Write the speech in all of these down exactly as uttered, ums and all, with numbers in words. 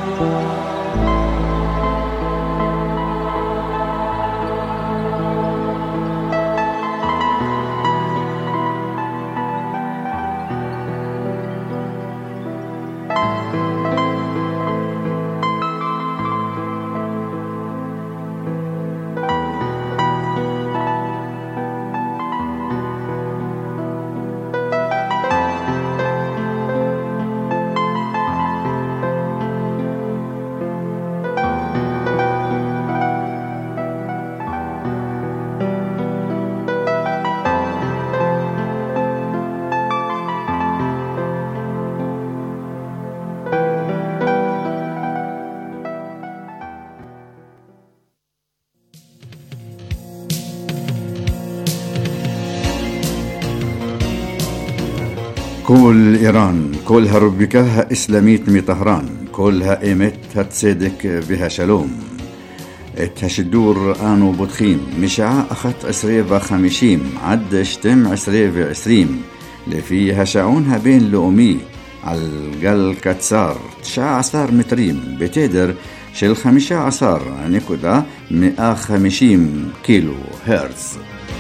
كل إيران كلها ربكها إسلاميت مي طهران كلها إيمت هتصدق بها شلوم اتهشدور آنو بدخيم مشاع أخت عسرية وخمشيم عد شتم عسرية وعسريم لفي هشعونها بين لؤمي على القل كتسار تشاع عصار متريم بتدر شل خمشة عصار نكودا مئة خمشيم كيلو هرتز.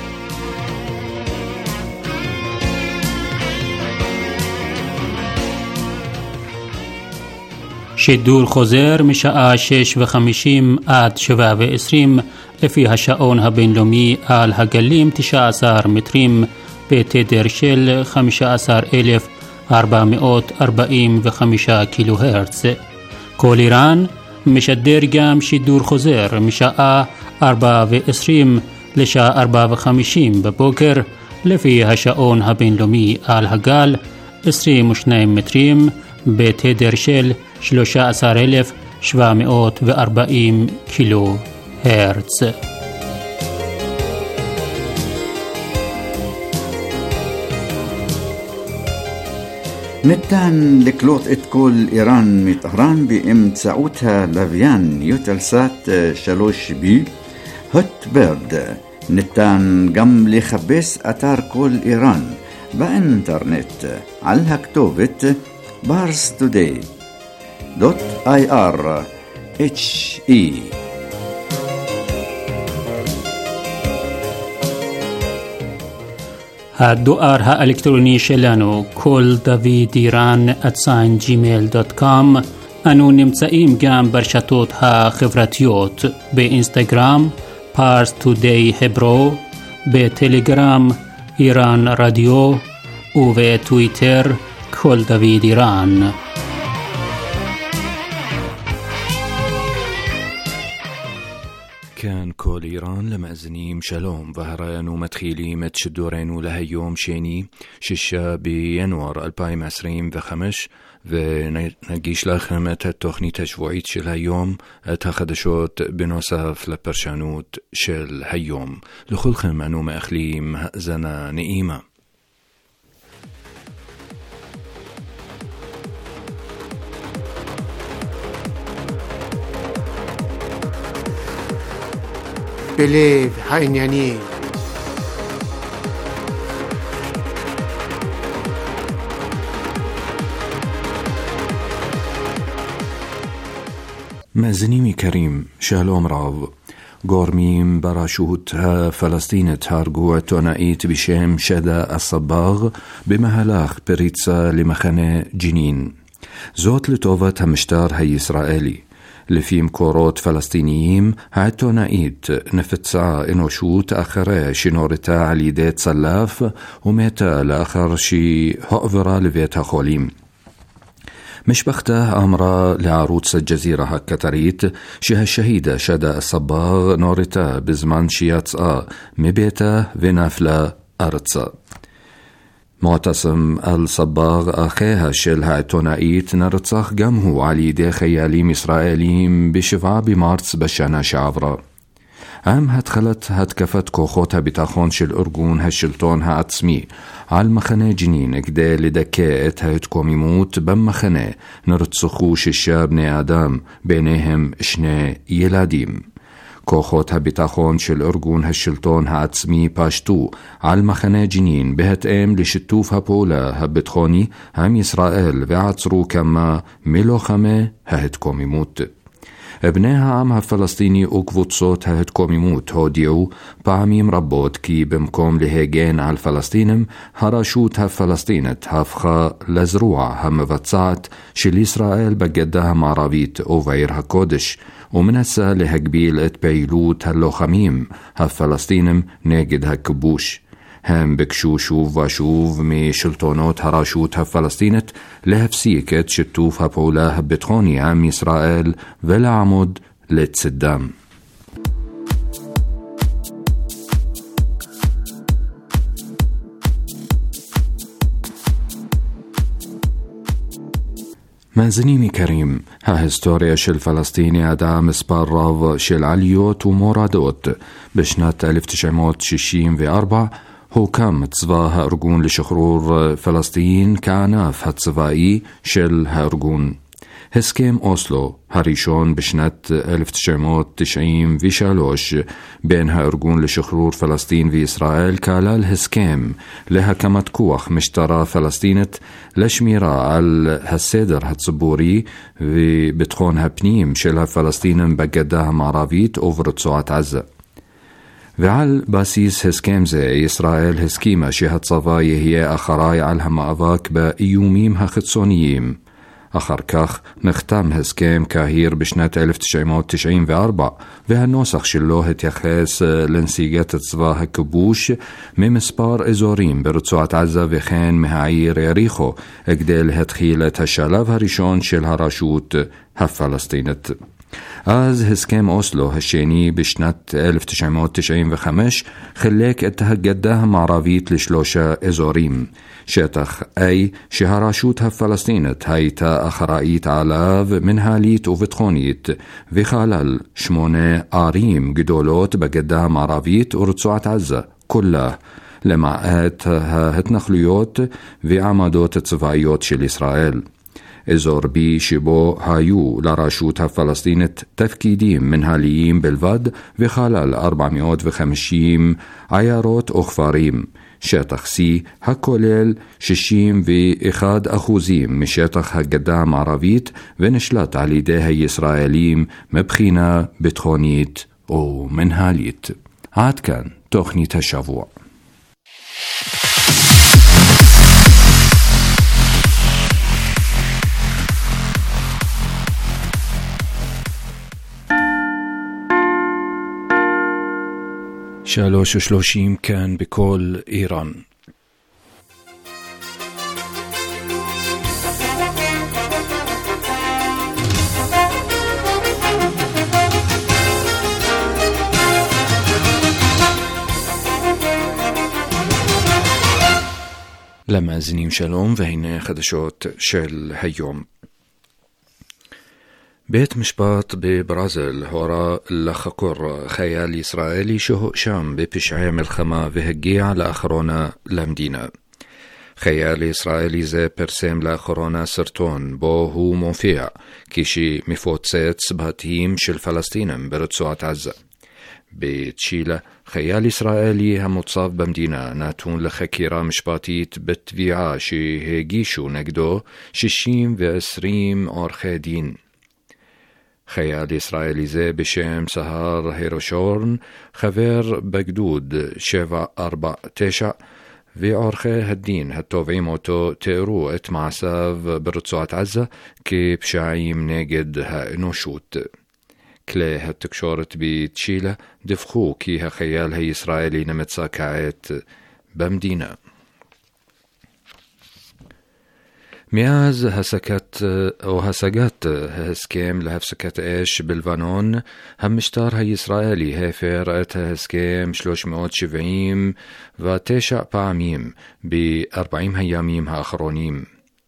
שידור חוזר משעה שש וחמישים עד שבע ועשרים לפי השעון הבינלאומי על הגלים תשע עשרה מטרים בתדר של חמישה עשר אלף ארבע מאות ארבעים וחמישה קילו הרץ. כל איראן משדר גם שידור חוזר משעה ארבע ועשרים לשעה ארבע וחמישים בבוקר לפי השעון הבינלאומי על הגל עשרים ושניים מטרים בתדר של שלושה עשר אלף שבע מאות וארבעים קילו הרץ. ניתן לקלוט את כל איראן מטהרן באמצעותה לוויין יוטלסאט שלוש בי הוטברד. ניתן גם לחפש אתר כל איראן באינטרנט על הכתובת פארס טודיי دوت اي ار اتش اي. הדואר האלקטרוני שלנו כל דוד איראן at gmail dot com. אנו נמצאים גם ברשתות החברתיות באינסטגרם פארס טודיי hebro, בטלגרם איראן רדיו ובטוויטר כל דוד איראן. كان كل إيران لمأزنيم شلوم وهرانو متخيليم تشدورينو لها يوم شيني ششا بينوار ألفين وعشرين وخمس ونجيش لكم التخنية الأسبوعية شل هاليوم تخدشوت بنصف لبرشانوت شل هاليوم لخلكم أنو مأخليم زنا نئيمة. בלב העניינים. مأزنيمي كريم شالوم راو قورميم براشوت فلسطين هارجو تونايت بشام شدا الصباغ بمهلاخ بريتسا لمخانة جنين زوت لطوفة همشتار هاي إسرائيلي لفيم كوروت فلسطينيين هاتونايت نفتسا إنوشوت أخرى شنورتا عليدات صلاف وميتا لآخر شي هؤفرا لفيتا خوليم. مشبخته أمرا لعروض الجزيرة هكتريت شها الشهيدة شدا الصباغ نورتا بزمان شياتسا مبيتا ونافلا أرتسا. معتصم الصباغ أخيها شل هاتونايت نرتسخ جمهو على يدي خياليم إسرائيليم بشفعة بمارس بشانا شعفرا. عام هتخلت هتكفت كوخوتها بتاخون شل أرجون هالشلطون هاتسمي على مخنة جنين كده لدكات هتكوم يموت بمخنة نرتسخوش الشاب ني آدم بينهم شنا يلاديم. כוחות הביטחון של ארגון השלטון העצמי פשטו על מחנה ג'נין בהתאם לשיתוף הפעולה הביטחוני עם ישראל ועצרו כמה מלוחמי ההתקוממות. בני העם הפלסטיני וקבוצות ההתקוממות הודיעו פעמים רבות כי במקום להגן על פלסטינים, הרשות הפלסטינית הפכה לזרוע המבצעת של ישראל בגדה המערבית ובעיר הקודש, ומנסה להגביל את פעילות הלוחמים הפלסטינים נגד הכיבוש. הם ביקשו שוב ושוב משלטונות הרשות הפלסטינית להפסיק את שיתוף הפעולה הביטחוני עם ישראל ולעמוד לצדם. מאזינים יקרים, ההיסטוריה של פלסטין ידעה מספר רב של עליות ומורדות. בשנת אלף תשע מאות שישים וארבע הוקם צבא הארגון לשחרור פלסטין כענף הצבאי של הארגון. הסכם אוסלו הראשון בשנת אלף תשע מאות תשעים ושלוש בין הארגון לשחרור פלסטין וישראל כלל הסכם להקמת כוח משטרה פלסטינית לשמירה על הסדר הציבורי וביטחון הפנים של הפלסטינים בגדה המערבית וברצועת עזה. ועל בסיס הסכם זה ישראל הסכימה שהצבא יהיה אחראי על המאבק באיומים החיצוניים. אחר כך נחתם הסכם קהיר בשנת אלף תשע מאות תשעים וארבע, והנוסח שלו התייחס לנסיגת צבא הכיבוש ממספר אזורים ברצועת עזה וכן מהעיר יריחו, כדי להתחיל את השלב הראשון של הרשות הפלסטינית. אז הסכם אוסלו השני בשנת אלף תשע מאות תשעים וחמש חילק את הגדה המערבית לשלושה אזורים. שטח A שהרשות הפלסטינית הייתה אחראית עליו מנהלית וביטחונית, וכלל שמונה ערים גדולות בגדה המערבית ורצועת עזה כולה, למעט ההתנחלויות ועמדות צבאיות של ישראל. אזור B שבו היו לרשות הפלסטינית תפקידים מנהליים בלבד וכלל ארבע מאות וחמישים עיירות וכפרים. שטח C הכולל שישים ואחד אחוזים משטח הגדה המערבית ונשלט על ידי הישראלים מבחינה ביטחונית ומנהלית. עד כאן תוכנית השבוע. שלוש ושלושים כאן בכל איראן. למאזינים שלום, והנה חדשות של היום. בית משפט בברזיל הורה לחקור חייל ישראלי שהואשם בפשעי מלחמה והגיע לאחרונה למדינה. חייל ישראלי זה פרסם לאחרונה סרטון בו הוא מופיע כשמפוצץ בתים של פלסטינים ברצועת עזה. בצ'ילה חייל ישראלי המוצב במדינה נתון לחקירה משפטית בתביעה שהגישו נגדו שישים ועשרים עורכי דין. חייל ישראלי זה בשם סהר הירושורן, חבר בגדוד שבע ארבע תשע, ועורכי הדין התובעים אותו תיארו את מעשיו ברצועת עזה כפשעים נגד האנושות. כלי התקשורת בצ'ילה דיווחו כי החייל הישראלי נמצא כעת במדינה. מאז הסקת או השגת ההסכם להפסקת אש בלבנון, המשטר הישראלי הפר את ההסכם שלוש מאות שבעים ותשע פעמים ב-ארבעים הימים האחרונים.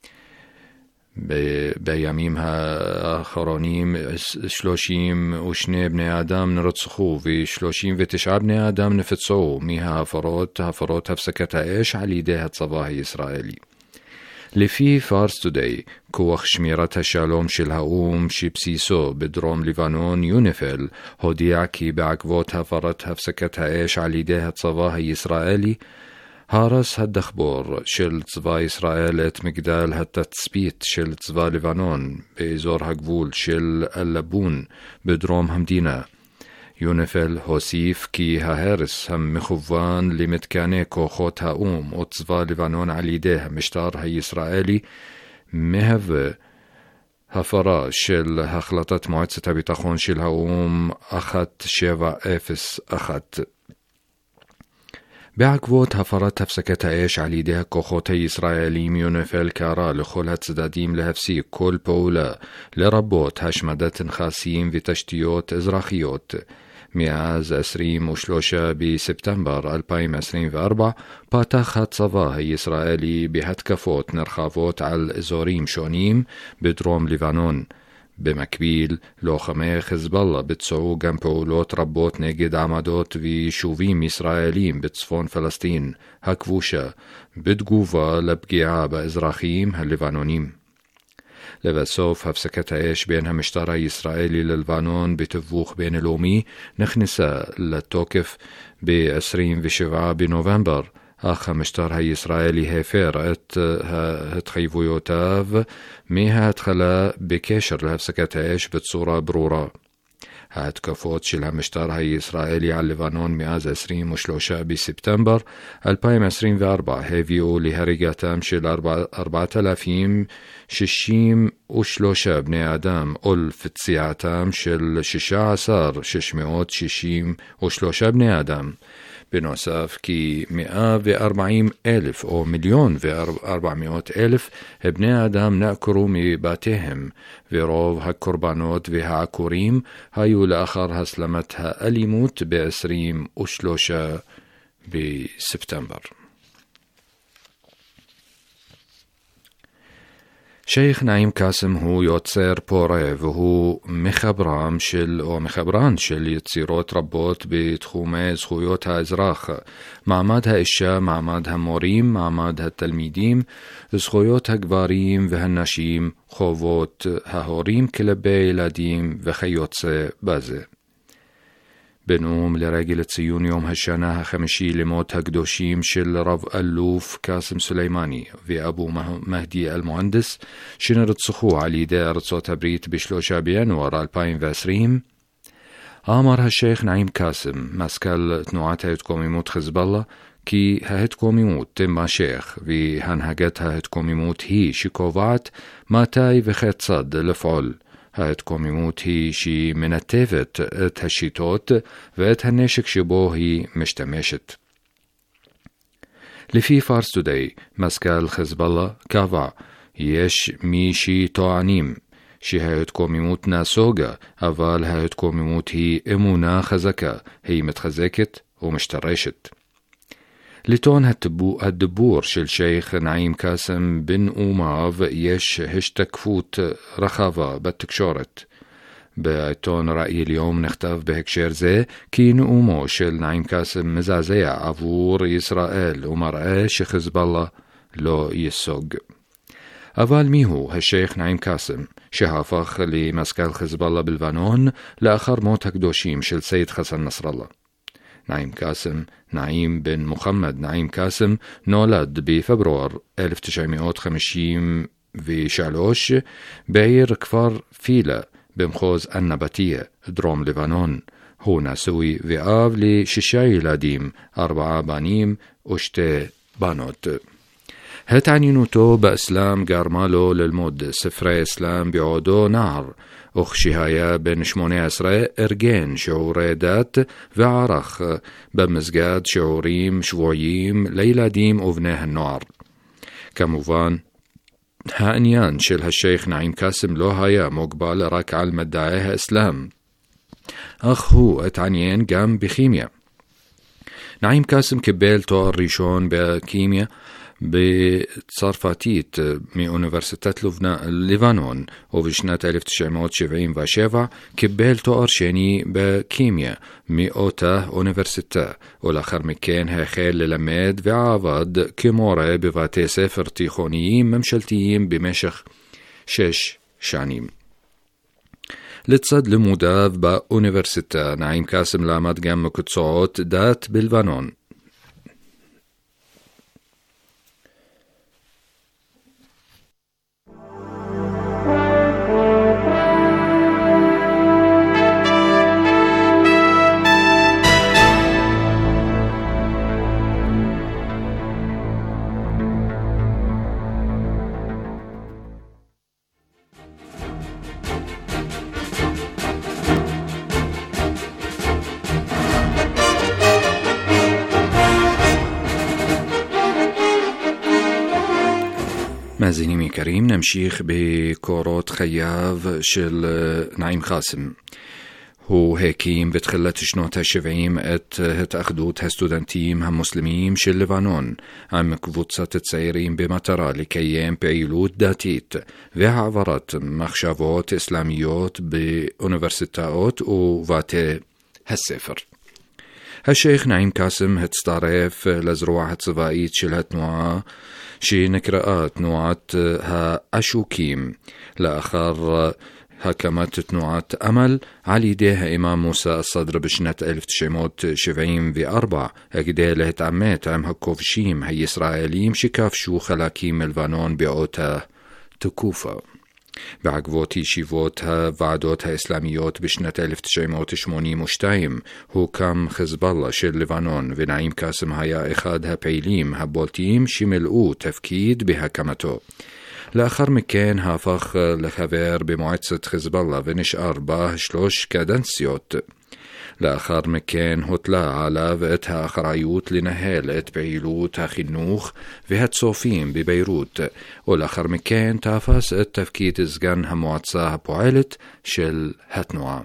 ב- בימים האחרונים שלושים ושני בני אדם נרצחו ו-שלושים ותשעה בני אדם נפצעו מההפרות, הפרות הפסקת האש על ידי הצבא הישראלי. לפי פארס טודיי, כוח שמירת השלום של האום שבסיסו בדרום לבנון יוניפיל הודיע כי בעקבות הפרת הפסקת האש על ידי הצבא הישראלי, הרס הדחבור של צבא ישראל את מגדל התצפית של צבא לבנון באזור הגבול של אל-לבון בדרום המדינה. יוניפיל הוסיף כי ההרס המכוון למתקני כוחות האום או צבא לבנון על ידי המשטר הישראלי מהווה הפרה של החלטת מועצת הביטחון של האום אחת שבע אפס אחת. בעקבות הפרת הפסקת האש על ידי הכוחות הישראלים, יוניפיל קרא לכל הצדדים להפסיק כל פעולה, לרבות השמדת נכסים ותשתיות אזרחיות. מאז עשרים ושלושה בספטמבר אלפיים עשרים וארבע פתח הצבא הישראלי בהתקפות נרחבות על אזורים שונים בדרום לבנון. במקביל, לוחמי חזבאללה ביצעו גם פעולות רבות נגד עמדות ויישובים ישראלים בצפון פלסטין הכבושה, בתגובה לפגיעה באזרחים הלבנונים. לבסוף, הפסקת האש בין המשטר הישראלי ללבנון בתיווך בינלאומי נכנסה לתוקף ב-עשרים ושבעה בנובמבר, אך המשטר הישראלי הפר את התחייבויותיו מההתחלה בקשר להפסקת האש בצורה ברורה. ההתקפות של המשטר הישראלי על לבנון מאז עשרים ושלושה בספטמבר אלפיים עשרים וארבע הביאו להריגתם של ארבעת אלפים שישים ושלושה בני אדם ולפציעתם של שישה עשר אלף שש מאות שישים ושלושה בני אדם. בנוסף, כי מאה וארבעים אלף או מיליון וארבע מאות אלף בני אדם נעקרו מבתיהם, ורוב הקורבנות והעקורים היו לאחר הסלמת האלימות ב-עשרים ושלושה בספטמבר. שייך נעים קאסם הוא יוצר פורה והוא מחברם של או מחברן של יצירות רבות בתחומי זכויות האזרח, מעמד האישה, מעמד המורים, מעמד התלמידים, זכויות הגברים והנשים, חובות ההורים כלפי ילדים וכיוצא בזה. בנאום לרגל ציון יום השנה החמישי למות הקדושים של רב אלוף קאסם סולימני ואבו מהדי אל-מוהנדס שנרצחו על ידי ארצות הברית בשלושה בינואר אלפיים ועשרים, אמר השייך נעים קאסם, מזכ"ל תנועת ההתקוממות חזבאללה, כי ההתקוממות תימשך והנהגת ההתקוממות היא שקובעת מתי וכיצד לפעול. ההתקוממות היא שהיא מנתבת את השיטות ואת הנשק שבו היא משתמשת. לפי פארס טודיי, מזכ"ל חזבאללה קבע, יש מי שטוענים שההתקוממות נסוגה, אבל ההתקוממות היא אמונה חזקה, היא מתחזקת ומשתרשת. לטעון הדיבור של שייך נעים קאסם בנאומיו יש השתקפות רחבה בתקשורת. בעיתון ראי אל-יום נכתב בהקשר זה כי נאומו של נעים קאסם מזעזע עבור ישראל ומראה שחזבאללה לא יסוג. אבל מיהו השייך נעים קאסם שהפך למזכ"ל חזבאללה בלבנון לאחר מות הקדושים של סייד חסן נסראללה? נעים קאסם, נעים בן מוחמד נעים קאסם, נולד בפברואר אלף תשע מאות חמישים ושלוש בעיר כפר פילה במחוז א-נבטיה, דרום לבנון. הוא נשוי ואב לשישה ילדים, ארבעה בנים ושתי בנות. התעניינותו באסלאם גרמה לו ללמוד ספרי אסלאם בעודו נער, וכשהיה בן שמונה עשרה ארגן שיעורי דת וערך במסגד שיעורים שבועיים לילדים ובני הנוער. כמובן, העניין של השייך נעים קאסם לא היה מוגבל רק על מדעי האסלאם, אך הוא התעניין גם בכימיה. נעים קאסם קיבל תואר ראשון בכימיה בצרפתית מאוניברסיטת לבנון, ובשנת אלף תשע מאות שבעים ושבע קיבל תואר שני בכימיה מאותה אוניברסיטה, ולאחר מכן החל ללמד ועבד כמורה בבתי ספר תיכוניים ממשלתיים במשך שש שנים. לצד לימודיו באוניברסיטה, נעים קאסם למד גם מקצועות דת בלבנון. מאזינים יקרים, נמשיך בקורות חייו של נעים קאסם. הוא הקים בתחילת שנות ה-שבעים את התאחדות הסטודנטים המוסלמיים של לבנון, עם קבוצת צעירים במטרה לקיים פעילות דתית והעברת מחשבות אסלאמיות באוניברסיטאות ובתי הספר. השייך נעים קאסם הצטרף לזרוע הצבאית של התנועה שנקראה תנועת האשוקים, לאחר הקמת תנועת אמל על ידי האימאם מוסא א-סדר בשנת אלף תשע מאות שבעים וארבע, כדי להתעמת עם הכובשים הישראלים שכבשו חלקים מלבנון באותה תקופה. בעקבות ישיבות הוועדות האסלאמיות בשנת אלף תשע מאות שמונים ושתיים הוקם חזבאללה של לבנון, ונעים קאסם היה אחד הפעילים הבולטים שמילאו תפקיד בהקמתו. לאחר מכן הפך לחבר במועצת חזבאללה ונשאר בה שלוש קדנציות. לאחר מכן הוטלה עליו את האחריות לנהל את פעילות החינוך והצופים בביירות, ולאחר מכן תפס את תפקיד סגן המועצה הפועלת של התנועה.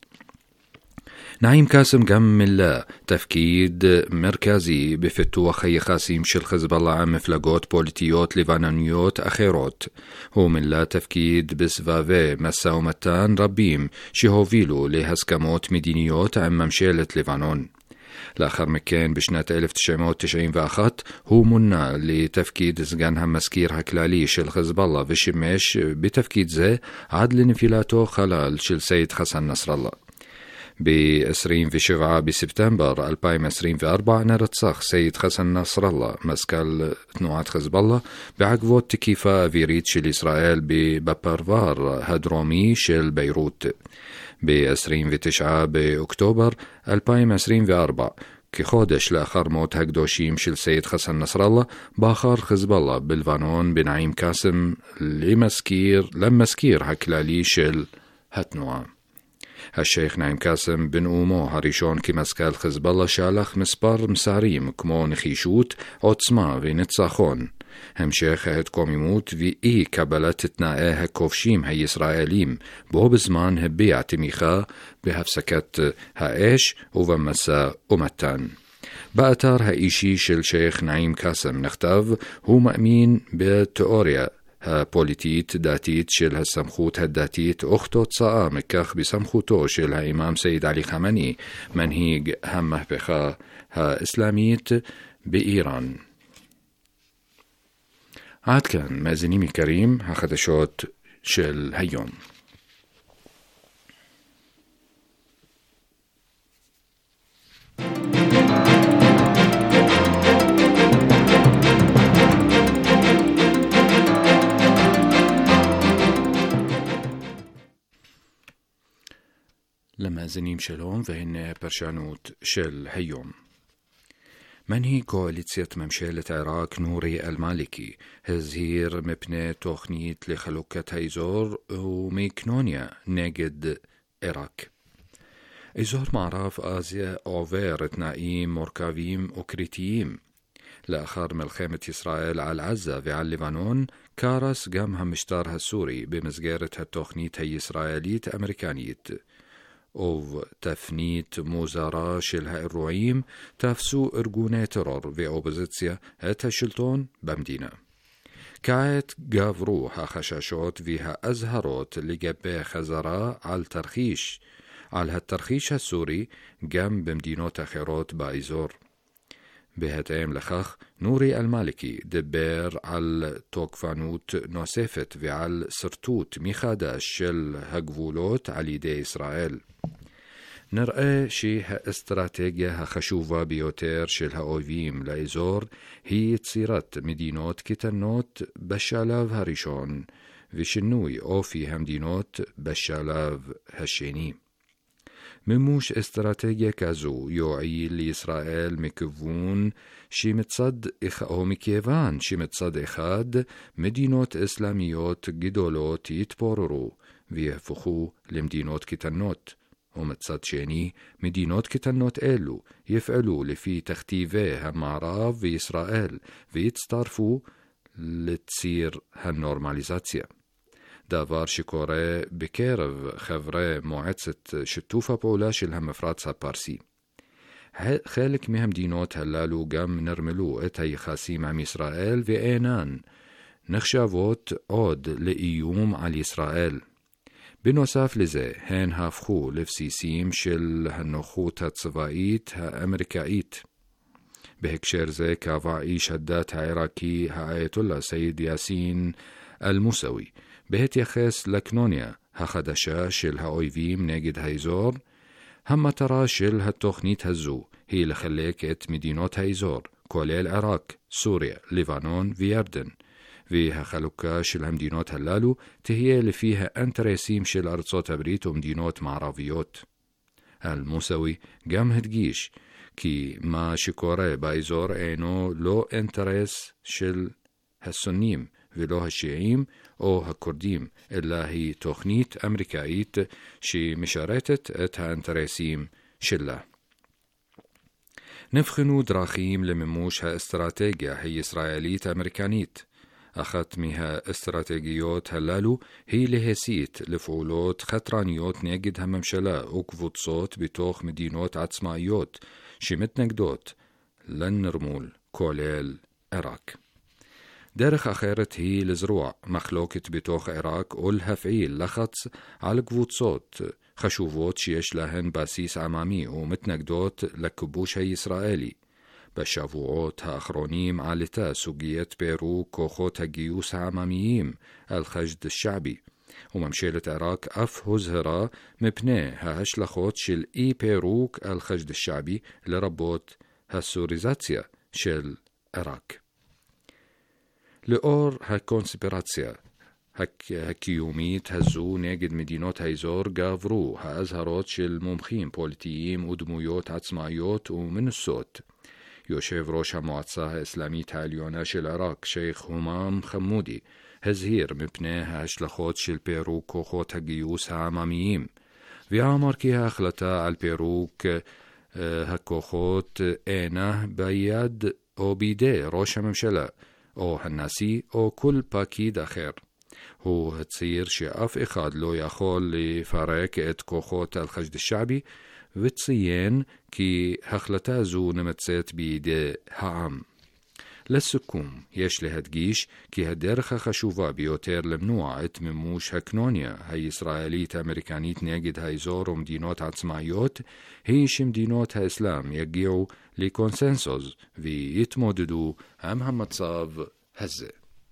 נעים קאסם גם מילא תפקיד מרכזי בפיתוח היחסים של חזבאללה עם מפלגות פוליטיות לבנוניות אחרות. הוא מילא תפקיד בסבבי משא ומתן רבים שהובילו להסכמות מדיניות עם ממשלת לבנון. לאחר מכן בשנת אלף תשע מאות תשעים ואחת הוא מונה לתפקיד סגן המזכיר הכללי של חזבאללה ושימש בתפקיד זה עד לנפילתו חלל של סייד חסן נסראללה. ב-עשרים ושבעה בספטמבר אלפיים עשרים וארבע נרצח סייד חסן נסראללה, מזכ"ל תנועת חזבאללה, בעקבות תקיפה אווירית של ישראל בפרבר הדרומי של ביירות. ב-עשרים ותשעה באוקטובר אלפיים עשרים וארבע, כחודש לאחר מות הקדושים של סייד חסן נסראללה, בחר חזבאללה בלבנון בנעים קאסם למזכיר, למזכיר הכללי של התנועה. השייך נעים קאסם בנאומו הראשון כמזכ"ל חזבאללה שלח מספר מסרים כמו נחישות, עוצמה וניצחון, המשך ההתקוממות ואי קבלת תנאי הכובשים הישראלים, בו בזמן הביע תמיכה בהפסקת האש ובמשא ומתן. באתר האישי של שייך נעים קאסם נכתב, הוא מאמין בתיאוריה הפוליטית דתית של הסמכות הדתית, וכתוצאה מכך בסמכותו של האימאם סייד עלי חמני, מנהיג המהפכה האסלאמית באיראן. עד כאן מאזינים יקרים, החדשות של היום. למאזינים שלום, והנה הפרשנות של היום. מנהיג קואליציית ממשלת עיראק נורי אל-מאליקי הזהיר מפני תוכנית לחלוקת האזור ומקנוניה נגד עיראק. אזור מערב אסיה עובר תנאים מורכבים וקריטיים. לאחר מלחמת ישראל על עזה ועל לבנון, קרס גם המשטר הסורי במסגרת התוכנית הישראלית-אמריקנית. أو تفنيت موزارا شل هالروعيم تفسو إرجوني ترور في أوبوزيتسيا هتشلتون بمدينة. كعت جافرو هخشاشات فيها أزهرات لجبه خزراء على الترخيش على هالترخيش السوري جنب مدينات أخيرات بايزور. بهتام لخخ نوري المالكي دبير على توقفانوت نوسفت وعلى سرتوت ميخاداش شل هجفولوت على دي إسرائيل. نرأى شي استراتيجيا خشوفة بيوتير شل هاوفيم لإزور هي تصيرت مدينات كتنوت بشالاف هاريشون وشنوي أو في همدينات بشالاف هشيني. مموش استراتيجيا كازو يوعي لإسرائيل مكفون شي متصد إخ أو مكيفان شي متصد إخاد مدينات إسلاميات جدولات يتبوررو ويهفخو لمدينات كتنوت. ومتصد شيني مدينات كتنوت إلو يفعلوا لفي تختيفه همعراف في إسرائيل ويتستارفوا لتصير هالنورماليزاتيا. دافار شكوري بكيرف خبري معدسة شتوفة بولا شلهم مفراتها بارسي. خالك مهم دينوت هلالو قام نرملو اتاي خاسيم عم إسرائيل في اينان نخشافوت عود لإيوم على إسرائيل. بنوصاف لزي هين هافخو لفسيسيم شل هالنخوت هاتصفائيت هامريكايت. بهكشير زي كافعي شدات عراكي هايت الله سيد ياسين الموسوي بهت يخيس لكنونيا هخدشا شل هاويفيم ناجد هايزور. هم ترى شل هالتخنيت هزو هي لخليكت مدينات هايزور كولي العراق سوريا ليبانون ويردن فيها خلوكا شل همدينات هلالو تهي اللي فيها انتريسيم شل أرصوت بريت ومدينات معرافيوت. الموسوي قام هدقيش كي ما شكوري بايزور اينو لو انتريس شل هالسنيم ولو هالشيعيم أو هالكرديم إلا هي تخنيت أمريكايت شي مشارتت اتها انتريسيم شلا. نفخنو دراخيم لمموش ها استراتيجيا هي إسرائيليت أمريكانيت. أخت ميها استراتيجيوت هلالو هي لهسيت لفعولوت خطرانيوت ناجد هممشلا وكفوت صوت بتوخ مدينوت عتصمايوت شمت نقدوت لن نرمول كوليل عراق. دارخ أخيرت هي لزروع مخلوكة بتوخ عراق أولها فعيل لخص على كفوت صوت خشوفوت شيش لهن باسيس عمامي ومتنقدوت لكبوش هي إسرائيلي. بشافوعوت هاخرونيم عالتا سوقية بيرو كوخوت هجيوس عماميين الخجد الشعبي. وممشيلة عراق أف هزهرا مبنى هاش لخوت شل إي بيروك الخجد الشعبي لربوت هالسوريزاتيا شل عراق. لأور هالكونسبيراتسيا هك هكيوميت هزو ناجد مدينات هايزور قافرو هازهروت شل ممخين بوليتيين ودمويوت عتصمايوت ومن الصوت. يوشيف روش المعتصة إسلاميت هاليونا شل العراق شيخ همام خمودي هزهير مبناها هشلخوت شل بيروك كوخوت هجيوس عماميين. في عمر كيها أخلتا على البيروك هكوخوت اينه بياد او بيدي روش ممشلا او هالناسي او كل باكيد أخير. هو هتصير شعف إخاد لو يخول لفريق ات كوخوت الخجد الشعبي وتصيين كي هخلتازو نمتسات بيدي هعم. للسكوم يش لهدقيش كي هدرخ خشوفا بيوتير لمنوع اتمموش هكنونيا هاي إسرائيليت أمريكانيت ناجد هايزور ومدينات عتصمايوت هيش مدينات هاسلام يجيعو لكونسنسوس في يتموددو هم هم متصاف هزة.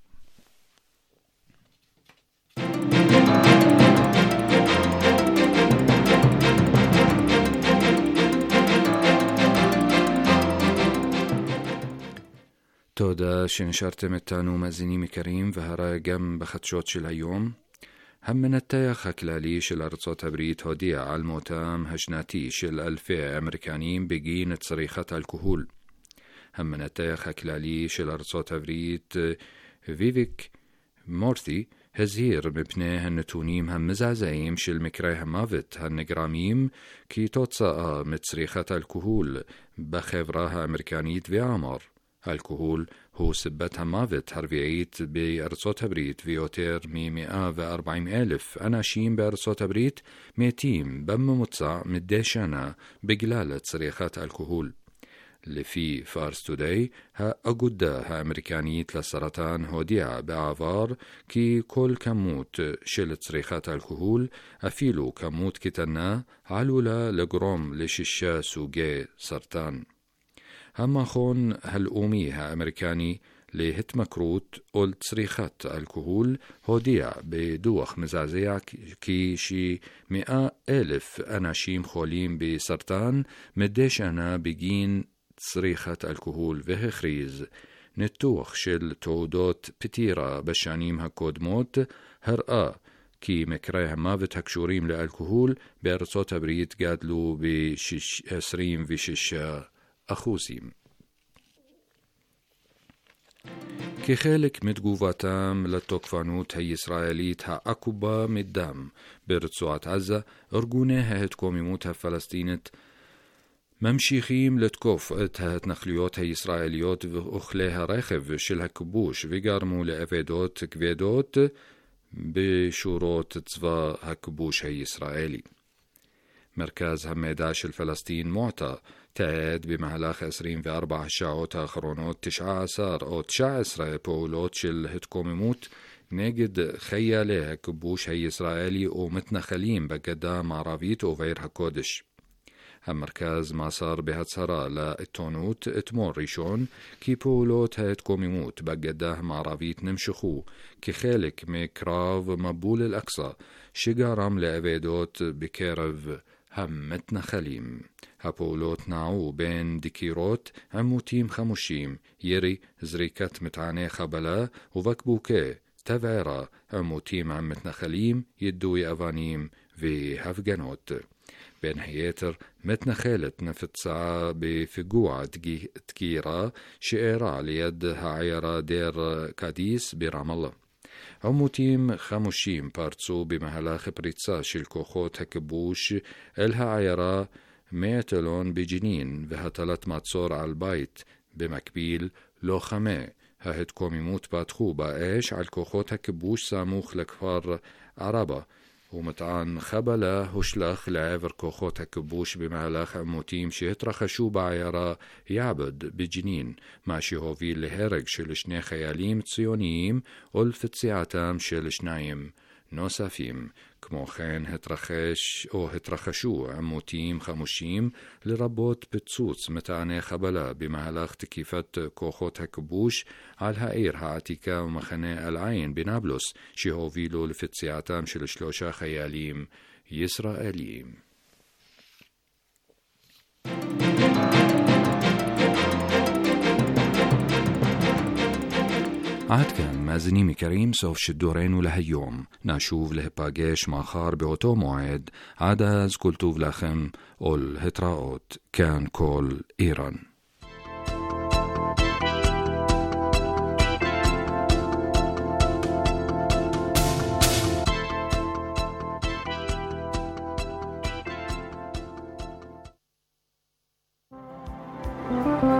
تودا شنشرت متانو مازيني مكريم وهرا جم بخدشوت شل هيوم هم من التايخ هكلالي شل أرصوت بريت هودية على الموتام هجناتي شل ألفي أمريكانيين بقين تصريخة الكهول. هم من التايخ هكلالي شل أرصوت بريت فيفيك مورثي هزير مبنى هالنتونيم هم مزعزعيم شل مكراه مافت هالنجراميم كي توتصا متصريخة الكهول بخبراها أمريكانيت في عمر האלכוהול הוא סיבת המוות הרביעית בארצות הברית, ויותר מ-מאה וארבעים אלף אנשים בארצות הברית מתים בממוצע מדי שנה בגלל צריכת אלכוהול. לפי פארס טודיי, האגודה האמריקנית לסרטן הודיעה בעבר כי כל כמות של צריכת אלכוהול, אפילו כמות קטנה, עלולה לגרום לשישה סוגי סרטן. המכון הלאומי האמריקני להתמכרות או לצריכת אלכוהול הודיע בדוח מזעזע כי שמאה אלף אנשים חולים בסרטן מדי שנה בגין צריכת אלכוהול, והכריז ניתוח של תעודות פטירה בשנים הקודמות הראה כי מקרי המוות הקשורים לאלכוהול בארצות הברית גדלו ב-עשרים ושישה אחוזים. כחלק מתגובתם לתוקפנות הישראלית העקובה מדם ברצועת עזה, ארגוני ההתקוממות הפלסטינית ממשיכים לתקוף את ההתנחלויות הישראליות ואוכלי הרכב של הכיבוש וגרמו לאבדות כבדות בשורות צבא הכיבוש הישראלי. מרכז המידע של פלסטין מועטה תעד במהלך עשרים וארבע השעות האחרונות תשע עשרה או תשע עשרה פעולות של התקוממות נגד חיילי הכיבוש הישראלי ומתנחלים בגדה המערבית ובעיר הקודש. המרכז מסר בהצהרה לעיתונות אתמול ראשון כי פעולות ההתקוממות בגדה המערבית נמשכו כחלק מקרב מבול אל-אקצא שגרם לאבדות בקרב המתנחלים. הפעולות נעו בין דקירות, עימותים חמושים, ירי, זריקת מטעני חבלה ובקבוקי תבערה, עימותים עם מתנחלים, יידוי אבנים והפגנות. בין היתר, מתנחלת נפצעה בפיגוע דקירה שאירע ליד העיירה דיר קדיס ברמאללה. עימותים חמושים פרצו במהלך פריצה של כוחות הכיבוש אל העיירה מאטלון בג'נין והטלת מצור על בית. במקביל, לוחמי ההתקוממות פתחו באש על כוחות הכיבוש סמוך לכפר ערבה, ומטען חבלה הושלך לעבר כוחות הכיבוש במהלך עימותים שהתרחשו בעיירה יעבד בג'נין, מה שהוביל להרג של שני חיילים ציוניים ולפציעתם של שניים נוספים. כמו כן התרחש או התרחשו עימותים חמושים לרבות פיצוץ מטעני חבלה במהלך תקיפת כוחות הכיבוש על העיר העתיקה ומחנה אל-עין בנבלוס, שהובילו לפציעתם של שלושה חיילים ישראלים. עד כאן מאזינים יקרים, סוף שידורנו להיום. נשוב להיפגש מחר באותו מועד. עד אז כל טוב לכם ולהתראות. כאן כל איראן. Thank you.